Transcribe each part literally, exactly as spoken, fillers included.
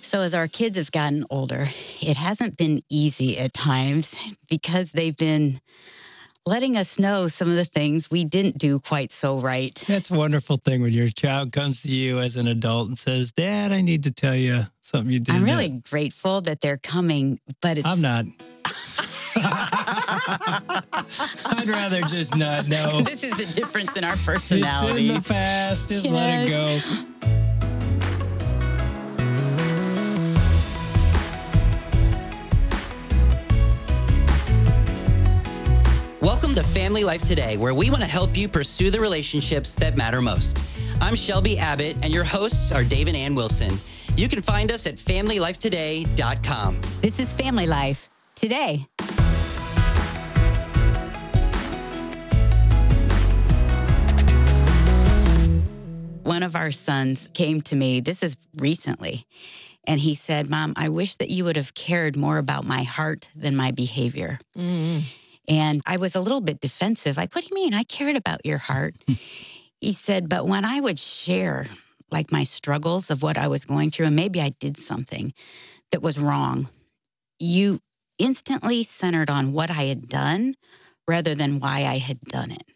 So as our kids have gotten older, it hasn't been easy at times because they've been letting us know some of the things we didn't do quite so right. That's a wonderful thing when your child comes to you as an adult and says, Dad, I need to tell you something you did. I'm really grateful that they're coming, but it's... I'm not. I'd rather just not know. This is the difference in our personalities. It's in the past. Just yes. let it go. Welcome to Family Life Today, where we want to help you pursue the relationships that matter most. I'm Shelby Abbott, and your hosts are Dave and Ann Wilson. You can find us at family life today dot com. This is Family Life Today. One of our sons came to me, this is recently, and he said, Mom, I wish that you would have cared more about my heart than my behavior. Mm-hmm. And I was a little bit defensive. Like, what do you mean? I cared about your heart. He said, but when I would share like my struggles of what I was going through, and maybe I did something that was wrong, you instantly centered on what I had done rather than why I had done it.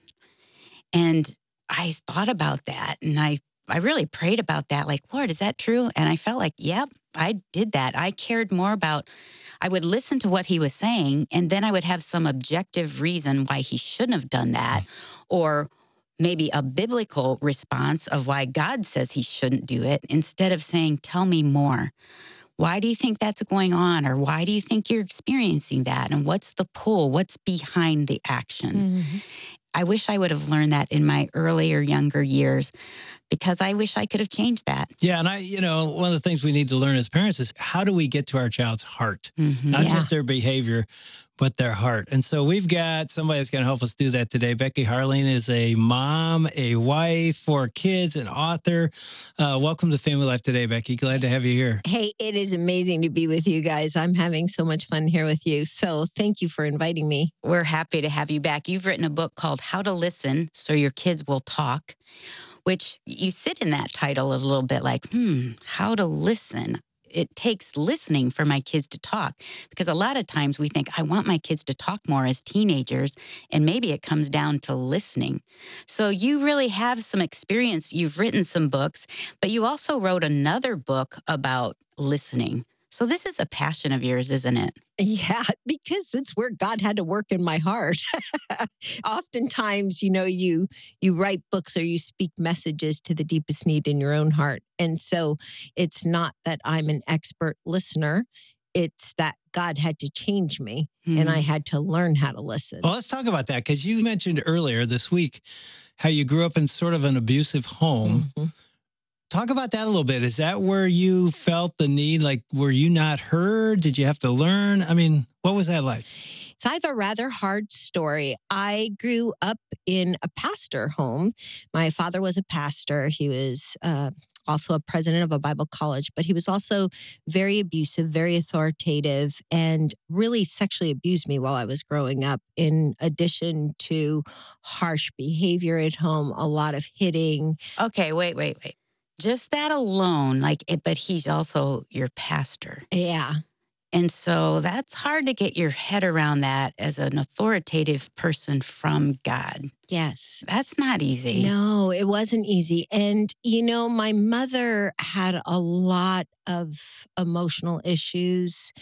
And I thought about that, and I, I really prayed about that. Like, Lord, is that true? And I felt like, yep, I did that. I cared more about... I would listen to what he was saying, and then I would have some objective reason why he shouldn't have done that, or maybe a biblical response of why God says he shouldn't do it, instead of saying, tell me more. Why do you think that's going on? Or why do you think you're experiencing that? And what's the pull? What's behind the action? Mm-hmm. I wish I would have learned that in my earlier, younger years, because I wish I could have changed that. Yeah, and I, you know, one of the things we need to learn as parents is how do we get to our child's heart? Mm-hmm, Not yeah. just their behavior, but their heart. And so we've got somebody that's going to help us do that today. Becky Harling is a mom, a wife, four kids, an author. Uh, welcome to Family Life Today, Becky. Glad to have you here. Hey, it is amazing to be with you guys. I'm having so much fun here with you. So thank you for inviting me. We're happy to have you back. You've written a book called How to Listen So Your Kids Will Talk, which you sit in that title a little bit like, hmm, how to listen. It takes listening for my kids to talk, because a lot of times we think, I want my kids to talk more as teenagers, and maybe it comes down to listening. So you really have some experience. You've written some books, but you also wrote another book about listening. So this is a passion of yours, isn't it? Yeah, because it's where God had to work in my heart. Oftentimes, you know, you you write books or you speak messages to the deepest need in your own heart. And so it's not that I'm an expert listener. It's that God had to change me, mm-hmm. and I had to learn how to listen. Well, let's talk about that, because you mentioned earlier this week how you grew up in sort of an abusive home. Mm-hmm. Talk about that a little bit. Is that where you felt the need? Like, were you not heard? Did you have to learn? I mean, what was that like? So I have a rather hard story. I grew up in a pastor home. My father was a pastor. He was uh, also a president of a Bible college, but he was also very abusive, very authoritative, and really sexually abused me while I was growing up, in addition to harsh behavior at home, a lot of hitting. Okay, wait, wait, wait. Just that alone, like, but he's also your pastor. Yeah. And so that's hard to get your head around that as an authoritative person from God. Yes. That's not easy. No, it wasn't easy. And, you know, my mother had a lot of emotional issues.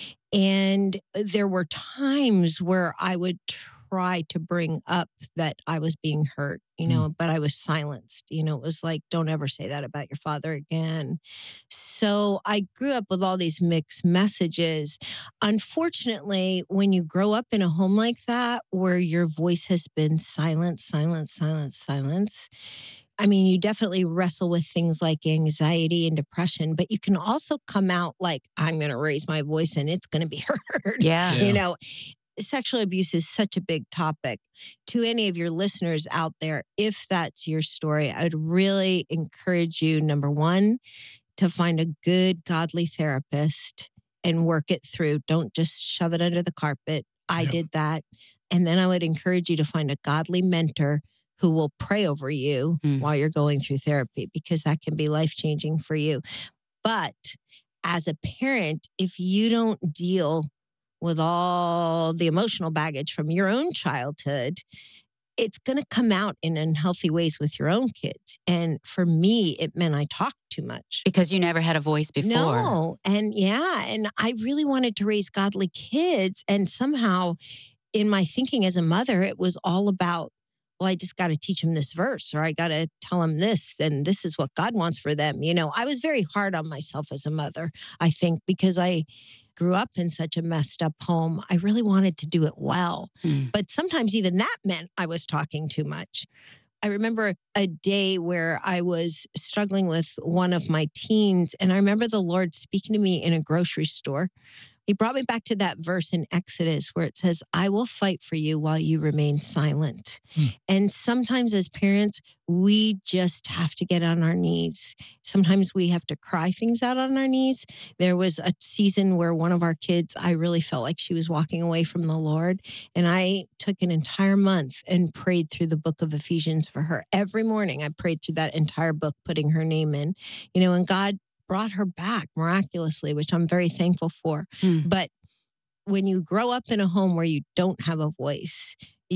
And there were times where I would try to bring up that I was being hurt, you know, mm. but I was silenced. You know, it was like, don't ever say that about your father again. So I grew up with all these mixed messages. Unfortunately, when you grow up in a home like that, where your voice has been silence, silence, silence, silence, I mean, you definitely wrestle with things like anxiety and depression, but you can also come out like, I'm going to raise my voice and it's going to be heard. Yeah. You know, sexual abuse is such a big topic. To any of your listeners out there, if that's your story, I would really encourage you, number one, to find a good, godly therapist and work it through. Don't just shove it under the carpet. I yep. did that. And then I would encourage you to find a godly mentor who will pray over you mm. while you're going through therapy, because that can be life-changing for you. But as a parent, if you don't deal with all the emotional baggage from your own childhood, it's going to come out in unhealthy ways with your own kids. And for me, it meant I talked too much. Because you never had a voice before. No. And yeah, and I really wanted to raise godly kids. And somehow in my thinking as a mother, it was all about, well, I just got to teach them this verse, or I got to tell them this, and this is what God wants for them. You know, I was very hard on myself as a mother, I think, because I grew up in such a messed up home. I really wanted to do it well. Mm. But sometimes even that meant I was talking too much. I remember a day where I was struggling with one of my teens, and I remember the Lord speaking to me in a grocery store. He brought me back to that verse in Exodus where it says, I will fight for you while you remain silent. Hmm. And sometimes as parents, we just have to get on our knees. Sometimes we have to cry things out on our knees. There was a season where one of our kids, I really felt like she was walking away from the Lord. And I took an entire month and prayed through the book of Ephesians for her. Every morning I prayed through that entire book, putting her name in, you know, and God brought her back miraculously, which I'm very thankful for. Hmm. But when you grow up in a home where you don't have a voice,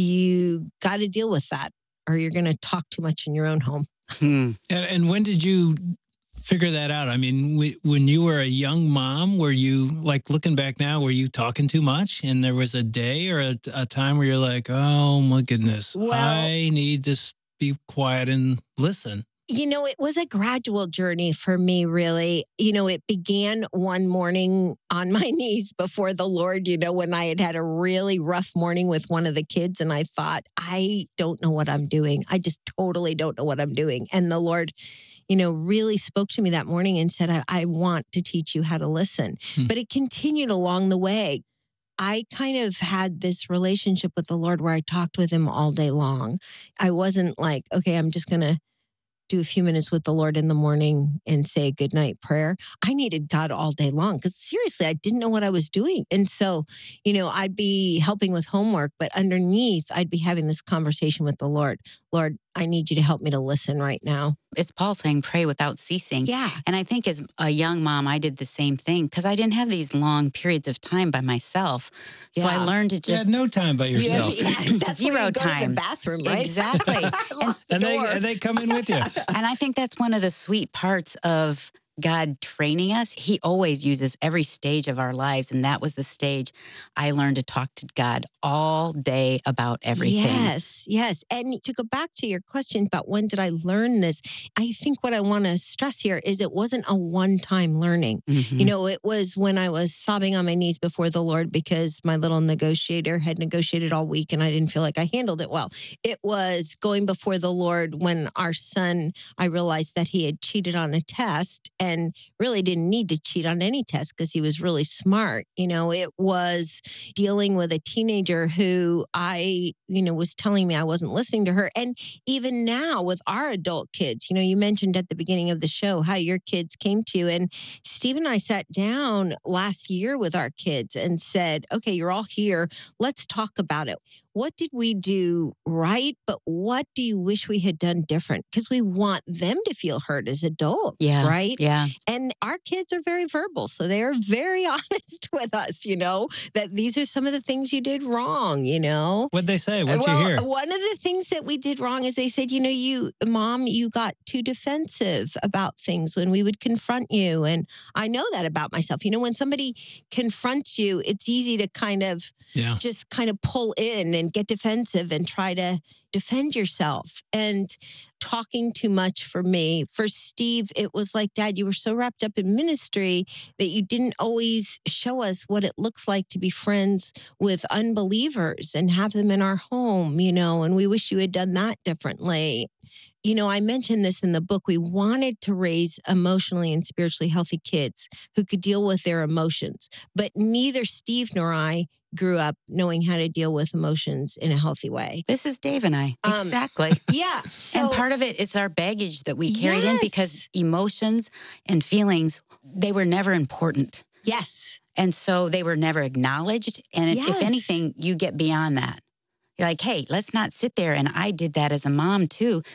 you got to deal with that, or you're going to talk too much in your own home. Hmm. And, and when did you figure that out? I mean, we, when you were a young mom, were you, like, looking back now, were you talking too much? And there was a day or a, a time where you're like, oh my goodness, well, I need to be quiet and listen. You know, it was a gradual journey for me, really. You know, it began one morning on my knees before the Lord, you know, when I had had a really rough morning with one of the kids. And I thought, I don't know what I'm doing. I just totally don't know what I'm doing. And the Lord, you know, really spoke to me that morning and said, I, I want to teach you how to listen. Hmm. But it continued along the way. I kind of had this relationship with the Lord where I talked with him all day long. I wasn't like, okay, I'm just going to do a few minutes with the Lord in the morning and say a good night prayer. I needed God all day long because seriously, I didn't know what I was doing. And so, you know, I'd be helping with homework, but underneath, I'd be having this conversation with the Lord. Lord, I need you to help me to listen right now. It's Paul saying, pray without ceasing. Yeah. And I think as a young mom, I did the same thing because I didn't have these long periods of time by myself. So yeah. I learned to just... You had no time by yourself. Yeah, yeah. That's Zero where you go time. To the bathroom, right? Exactly. and, and, they, and they come in with you. And I think that's one of the sweet parts of God training us. He always uses every stage of our lives. And that was the stage I learned to talk to God all day about everything. Yes, yes. And to go back to your question about when did I learn this, I think what I want to stress here is it wasn't a one-time learning. Mm-hmm. You know, it was when I was sobbing on my knees before the Lord because my little negotiator had negotiated all week and I didn't feel like I handled it well. It was going before the Lord when our son, I realized that he had cheated on a test and and really didn't need to cheat on any test because he was really smart. You know, it was dealing with a teenager who I, you know, was telling me I wasn't listening to her. And even now with our adult kids, you know, you mentioned at the beginning of the show how your kids came to you. And Steve and I sat down last year with our kids and said, okay, you're all here. Let's talk about it. What did we do right? But what do you wish we had done different? Because we want them to feel heard as adults, yeah, right? Yeah. And our kids are very verbal. So they are very honest with us, you know, that these are some of the things you did wrong, you know? What'd they say? What'd well, you hear? One of the things that we did wrong is they said, you know, you, Mom, you got too defensive about things when we would confront you. And I know that about myself. You know, when somebody confronts you, it's easy to kind of yeah. just kind of pull in and get defensive and try to defend yourself. And talking too much for me. For Steve, it was like, Dad, you were so wrapped up in ministry that you didn't always show us what it looks like to be friends with unbelievers and have them in our home, you know, and we wish you had done that differently. You know, I mentioned this in the book. We wanted to raise emotionally and spiritually healthy kids who could deal with their emotions, but neither Steve nor I grew up knowing how to deal with emotions in a healthy way. This is Dave and I. Um, exactly. Yeah. So, and part of it is our baggage that we carried yes. in because emotions and feelings, they were never important. Yes. And so they were never acknowledged. And yes. if anything, you get beyond that. You're like, hey, let's not sit there. And I did that as a mom too.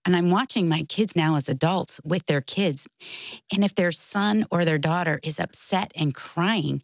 And I'm watching my kids now as adults with their kids. And if their son or their daughter is upset and crying,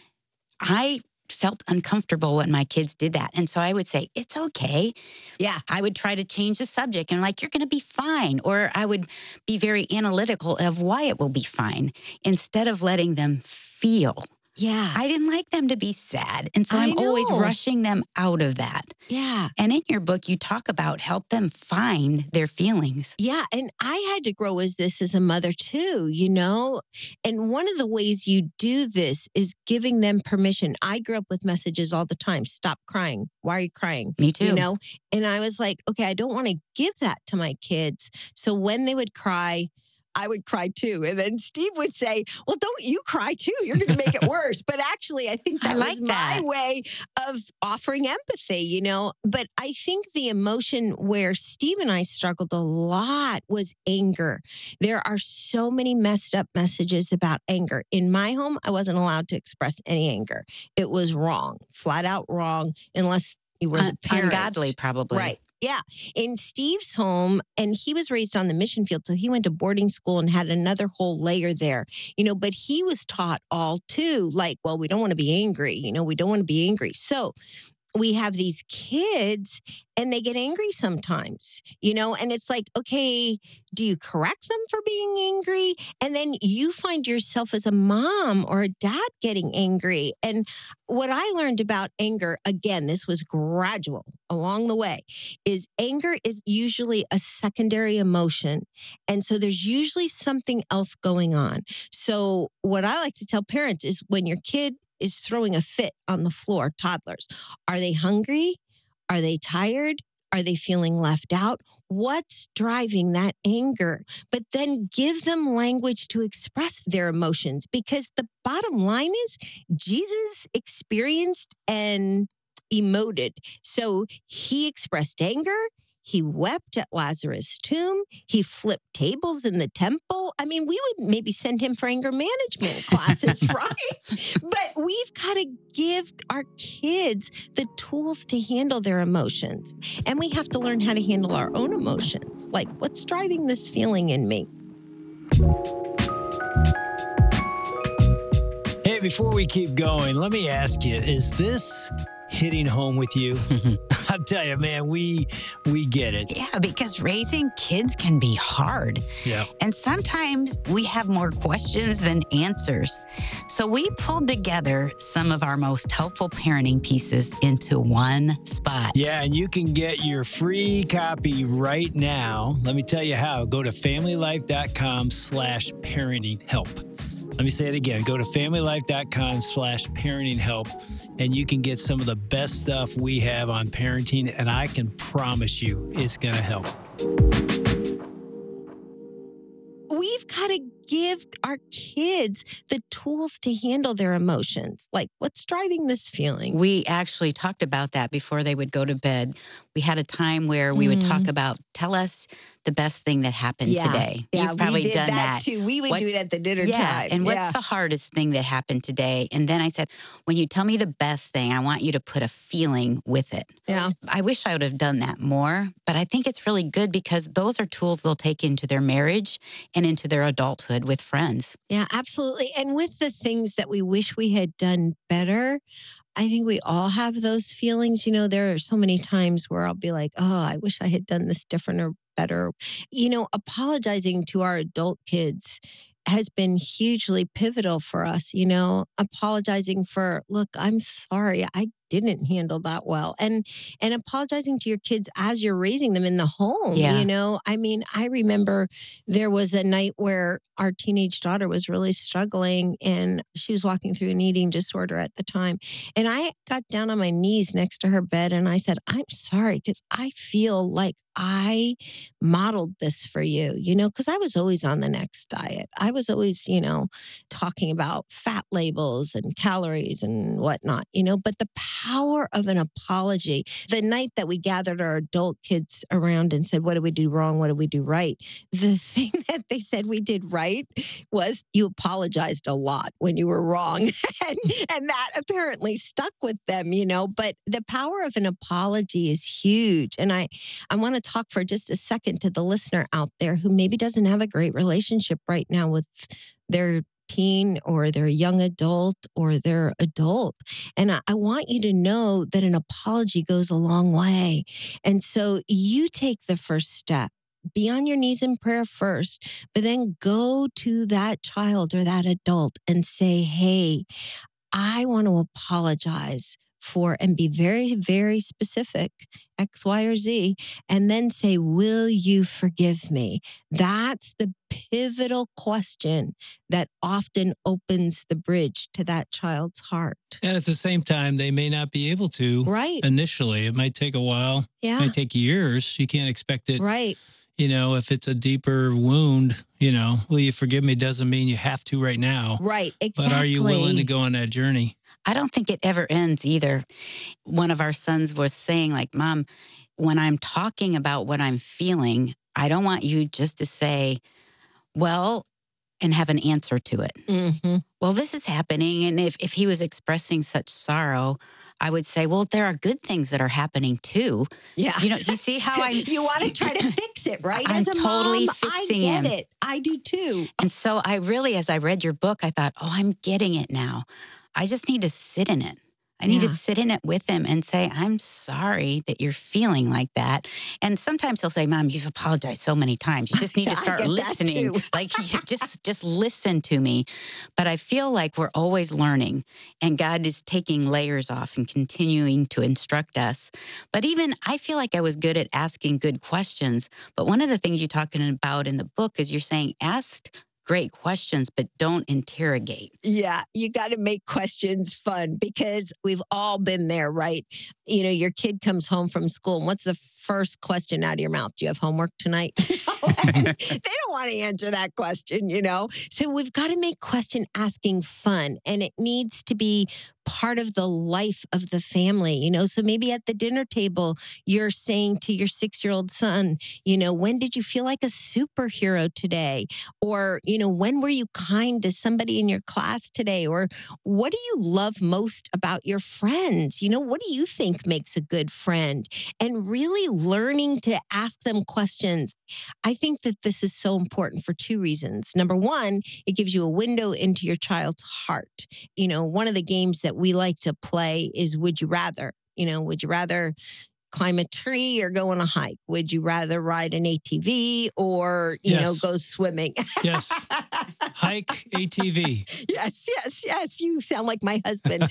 I felt uncomfortable when my kids did that. And so I would say, it's okay. Yeah. I would try to change the subject and like, you're going to be fine. Or I would be very analytical of why it will be fine instead of letting them feel. Yeah. I didn't like them to be sad. And so I I'm always know. rushing them out of that. Yeah. And in your book, you talk about help them find their feelings. Yeah. And I had to grow as this as a mother too, you know? And one of the ways you do this is giving them permission. I grew up with messages all the time. Stop crying. Why are you crying? Me too. You know? And I was like, okay, I don't want to give that to my kids. So when they would cry, I would cry too. And then Steve would say, well, don't you cry too. You're going to make it worse. But actually, I think that I like was that. my way of offering empathy, you know. But I think the emotion where Steve and I struggled a lot was anger. There are so many messed up messages about anger. In my home, I wasn't allowed to express any anger. It was wrong, flat out wrong, unless you were the parent. Ungodly, probably. Right. Yeah. In Steve's home, and he was raised on the mission field, so he went to boarding school and had another whole layer there, you know, but he was taught all too, like, well, we don't want to be angry, you know, we don't want to be angry. So we have these kids and they get angry sometimes, you know, and it's like, okay, do you correct them for being angry? And then you find yourself as a mom or a dad getting angry. And what I learned about anger, again, this was gradual along the way, is anger is usually a secondary emotion. And so there's usually something else going on. So what I like to tell parents is when your kid is throwing a fit on the floor, toddlers, are they hungry? Are they tired? Are they feeling left out? What's driving that anger? But then give them language to express their emotions, because the bottom line is Jesus experienced and emoted. So he expressed anger. He wept at Lazarus' tomb. He flipped tables in the temple. I mean, we would maybe send him for anger management classes, right? But we've got to give our kids the tools to handle their emotions. And we have to learn how to handle our own emotions. Like, what's driving this feeling in me? Hey, before we keep going, let me ask you, is this hitting home with you? I'll tell you, man, we we get it. Yeah, because raising kids can be hard. Yeah. And sometimes we have more questions than answers. So we pulled together some of our most helpful parenting pieces into one spot. Yeah, and you can get your free copy right now. Let me tell you how. Go to familylife.com slash parenting help. Let me say it again. Go to familylife.com slash parenting help, and you can get some of the best stuff we have on parenting, and I can promise you it's going to help. We've got to give our kids the tools to handle their emotions. Like, what's driving this feeling? We actually talked about that before they would go to bed. We had a time where we would Mm. talk about, tell us the best thing that happened Yeah. today. Yeah, You've probably we did done that, that. too. We would What- do it at the dinner Yeah, time. and what's Yeah. the hardest thing that happened today? And then I said, when you tell me the best thing, I want you to put a feeling with it. Yeah. I wish I would have done that more, but I think it's really good because those are tools they'll take into their marriage and into their adulthood with friends. Yeah, absolutely. And with the things that we wish we had done better, I think we all have those feelings. You know, there are so many times where I'll be like, oh, I wish I had done this different or better. You know, apologizing to our adult kids has been hugely pivotal for us. You know, apologizing for, look, I'm sorry, I didn't handle that well. And and apologizing to your kids as you're raising them in the home. Yeah. You know, I mean, I remember there was a night where our teenage daughter was really struggling and she was walking through an eating disorder at the time. And I got down on my knees next to her bed and I said, I'm sorry, because I feel like I modeled this for you, you know, because I was always on the next diet. I was always, you know, talking about fat labels and calories and whatnot, you know, but the power of an apology. The night that we gathered our adult kids around and said, what did we do wrong? What did we do right? The thing that they said we did right was you apologized a lot when you were wrong. and, and that apparently stuck with them, you know, but the power of an apology is huge. And I, I want to talk for just a second to the listener out there who maybe doesn't have a great relationship right now with their teen or their young adult or their adult. And I, I want you to know that an apology goes a long way. And so you take the first step. Be on your knees in prayer first, but then go to that child or that adult and say, hey, I want to apologize for, and be very, very specific, X, Y, or Z, and then say, will you forgive me? That's the pivotal question that often opens the bridge to that child's heart. And at the same time, they may not be able to. Right. Initially, it might take a while. Yeah. It might take years. You can't expect it. Right. You know, if it's a deeper wound, you know, will you forgive me doesn't mean you have to right now. Right, exactly. But are you willing to go on that journey? I don't think it ever ends either. One of our sons was saying, like, Mom, when I'm talking about what I'm feeling, I don't want you just to say, well, and have an answer to it. Mm-hmm. Well, this is happening. And if, if he was expressing such sorrow, I would say, well, there are good things that are happening too. Yeah. You know, you see how I... you want to try to fix it, right? I'm As a totally mom, fixing I get him. it. I do too. And so I really, as I read your book, I thought, oh, I'm getting it now. I just need to sit in it. I need Yeah. to sit in it with him and say, I'm sorry that you're feeling like that. And sometimes he'll say, Mom, you've apologized so many times. You just need to I start get that listening. too. Like, you just, just listen to me. But I feel like we're always learning, and God is taking layers off and continuing to instruct us. But even I feel like I was good at asking good questions. But one of the things you're talking about in the book is you're saying, ask great questions, but don't interrogate. Yeah, you got to make questions fun, because we've all been there, right? You know, your kid comes home from school, and what's the first question out of your mouth? Do you have homework tonight? They don't want to answer that question, you know? So we've got to make question asking fun, and it needs to be part of the life of the family, you know? So maybe at the dinner table, you're saying to your six-year-old son, you know, when did you feel like a superhero today? Or, you know, when were you kind to somebody in your class today? Or what do you love most about your friends? You know, what do you think makes a good friend? And really learning to ask them questions. I think that this is so important for two reasons. Number one, it gives you a window into your child's heart. You know, one of the games that we like to play is Would You Rather? You know, would you rather climb a tree or go on a hike? Would you rather ride an A T V or, you Yes. know, go swimming? Yes. Hike, A T V. Yes, yes, yes. You sound like my husband.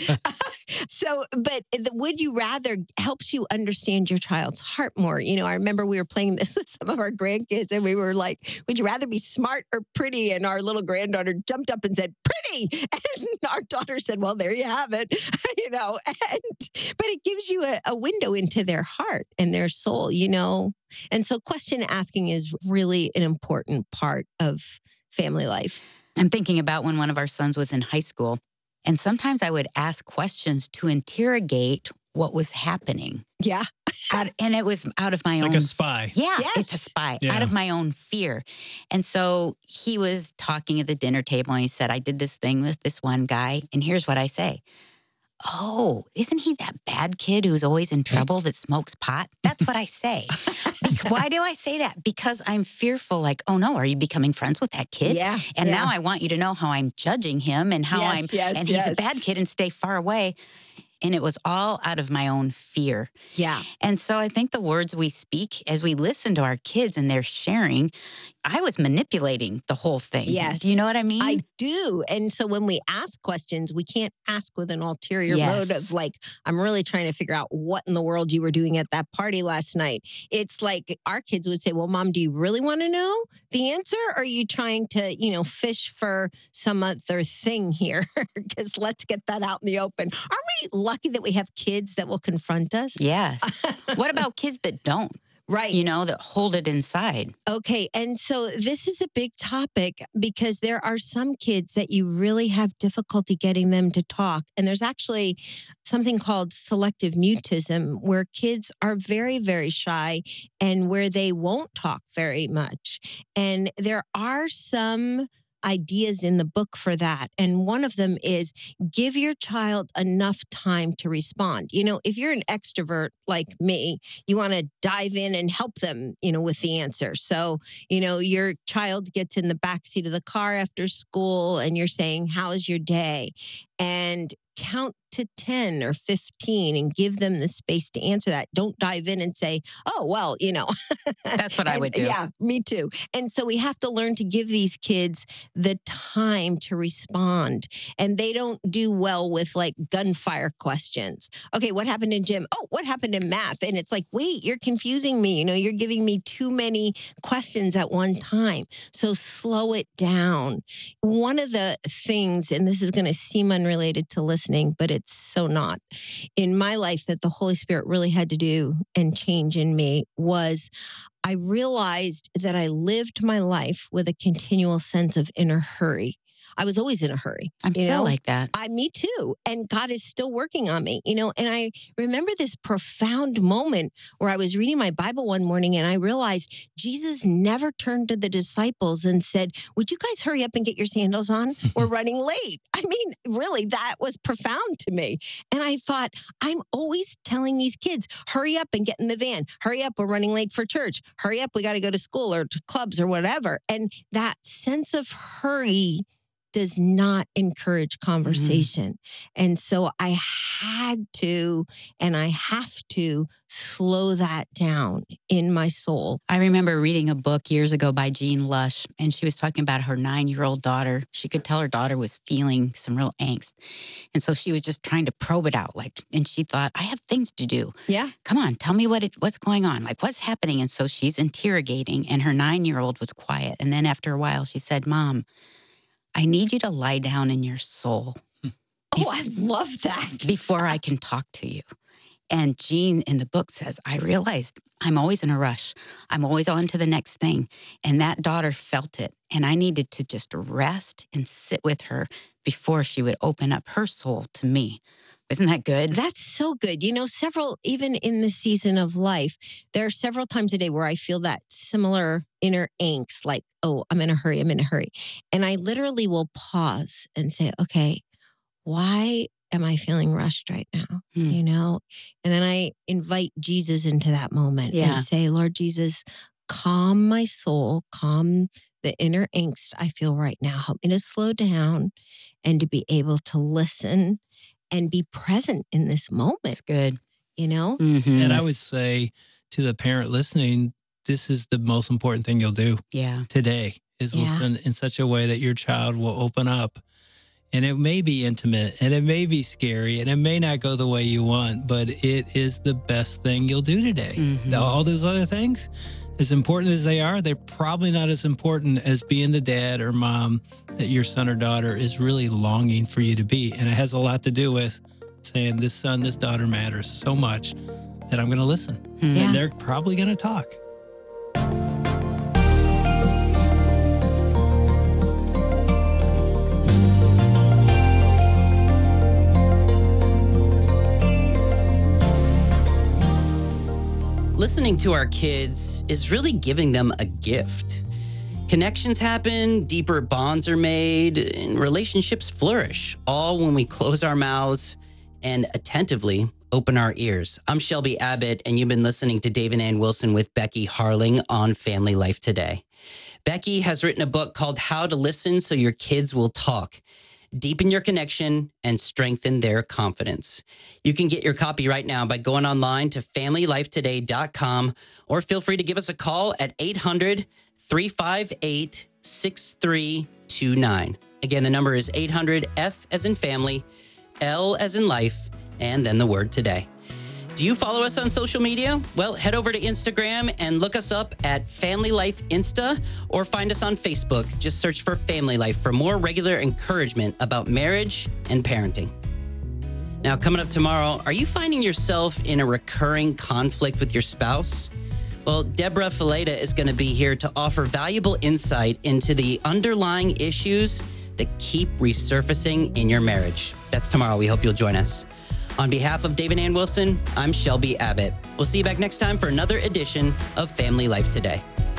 So, but the would you rather helps you understand your child's heart more. You know, I remember we were playing this with some of our grandkids, and we were like, would you rather be smart or pretty? And our little granddaughter jumped up and said, pretty. And our daughter said, well, there you have it. You know, and but it gives you a, a window into their heart and their soul, you know. And so question asking is really an important part of family life. I'm thinking about when one of our sons was in high school, and sometimes I would ask questions to interrogate what was happening. Yeah. Out, and it was out of my Like own... a spy. Yeah, Yes. it's a spy. Yeah. Out of my own fear. And so he was talking at the dinner table, and he said, I did this thing with this one guy, and here's what I say. Oh, isn't he that bad kid who's always in trouble that smokes pot? That's what I say. Bec- Why do I say that? Because I'm fearful, like, oh no, are you becoming friends with that kid? Yeah, And yeah. now I want you to know how I'm judging him and how Yes, I'm, yes, and he's yes. a bad kid and stay far away. And it was all out of my own fear. Yeah. And so I think the words we speak as we listen to our kids and they're sharing, I was manipulating the whole thing. Yes. Do you know what I mean? I do. And so when we ask questions, we can't ask with an ulterior Yes. motive, like, I'm really trying to figure out what in the world you were doing at that party last night. It's like our kids would say, well, Mom, do you really want to know the answer? Or are you trying to, you know, fish for some other thing here? Because let's get that out in the open. Aren't we lucky that we have kids that will confront us? Yes. What about kids that don't? Right. You know, that hold it inside. Okay. And so this is a big topic because there are some kids that you really have difficulty getting them to talk. And there's actually something called selective mutism where kids are very, very shy and where they won't talk very much. And there are some ideas in the book for that. And one of them is give your child enough time to respond. You know, if you're an extrovert like me, you want to dive in and help them, you know, with the answer. So, you know, your child gets in the backseat of the car after school and you're saying, how is your day? And count to ten or fifteen and give them the space to answer that. Don't dive in and say, oh, well, you know. That's what I would do. Yeah, me too. And so we have to learn to give these kids the time to respond. And they don't do well with like gunfire questions. Okay, what happened in gym? Oh, what happened in math? And it's like, wait, you're confusing me. You know, you're giving me too many questions at one time. So slow it down. One of the things, and this is going to seem unrelated to listening, but it's so not, in my life that the Holy Spirit really had to do and change in me was I realized that I lived my life with a continual sense of inner hurry. I was always in a hurry. I'm still know? like that. I, me too. And God is still working on me, you know, and I remember this profound moment where I was reading my Bible one morning and I realized Jesus never turned to the disciples and said, would you guys hurry up and get your sandals on? We're running late. I mean, really, that was profound to me. And I thought, I'm always telling these kids, hurry up and get in the van. Hurry up, we're running late for church. Hurry up, we got to go to school or to clubs or whatever. And that sense of hurry does not encourage conversation. Mm-hmm. And so I had to, and I have to slow that down in my soul. I remember reading a book years ago by Jean Lush, and she was talking about her nine-year-old daughter. She could tell her daughter was feeling some real angst. And so she was just trying to probe it out. Like, and she thought, I have things to do. Yeah. Come on, tell me what it, what's going on. Like, what's happening? And so she's interrogating, and her nine-year-old was quiet. And then after a while, she said, Mom, I need you to lie down in your soul. Oh, I love that. Before I can talk to you. And Jean in the book says, I realized I'm always in a rush. I'm always on to the next thing. And that daughter felt it. And I needed to just rest and sit with her before she would open up her soul to me. Isn't that good? That's so good. You know, several, even in the season of life, there are several times a day where I feel that similar inner angst, like, oh, I'm in a hurry, I'm in a hurry. And I literally will pause and say, okay, why am I feeling rushed right now? Hmm. You know? And then I invite Jesus into that moment yeah. and say, Lord Jesus, calm my soul, calm the inner angst I feel right now. Help me to slow down and to be able to listen and be present in this moment. It's good. You know? Mm-hmm. And I would say to the parent listening, this is the most important thing you'll do yeah. today is yeah. listen in such a way that your child will open up. And it may be intimate and it may be scary and it may not go the way you want, but it is the best thing you'll do today. Mm-hmm. All those other things, as important as they are, they're probably not as important as being the dad or mom that your son or daughter is really longing for you to be. And it has a lot to do with saying this son, this daughter matters so much that I'm going to listen. Mm-hmm. And they're probably going to talk. Listening to our kids is really giving them a gift. Connections happen, deeper bonds are made, and relationships flourish, all when we close our mouths and attentively open our ears. I'm Shelby Abbott, and you've been listening to Dave and Ann Wilson with Becky Harling on Family Life Today. Becky has written a book called How to Listen So Your Kids Will Talk. Deepen your connection and strengthen their confidence. You can get your copy right now by going online to family life today dot com or feel free to give us a call at eight hundred, three five eight, six three two nine. Again, the number is eight hundred F as in family, L as in life, and then the word today. Do you follow us on social media? Well, head over to Instagram and look us up at Family Life Insta or find us on Facebook. Just search for Family Life for more regular encouragement about marriage and parenting. Now, coming up tomorrow, are you finding yourself in a recurring conflict with your spouse? Well, Deborah Fileta is going to be here to offer valuable insight into the underlying issues that keep resurfacing in your marriage. That's tomorrow. We hope you'll join us. On behalf of Dave and Ann Wilson, I'm Shelby Abbott. We'll see you back next time for another edition of Family Life Today.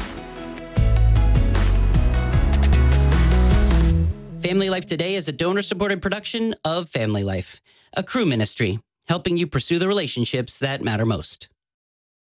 Family Life Today is a donor-supported production of Family Life, a Cru ministry, helping you pursue the relationships that matter most.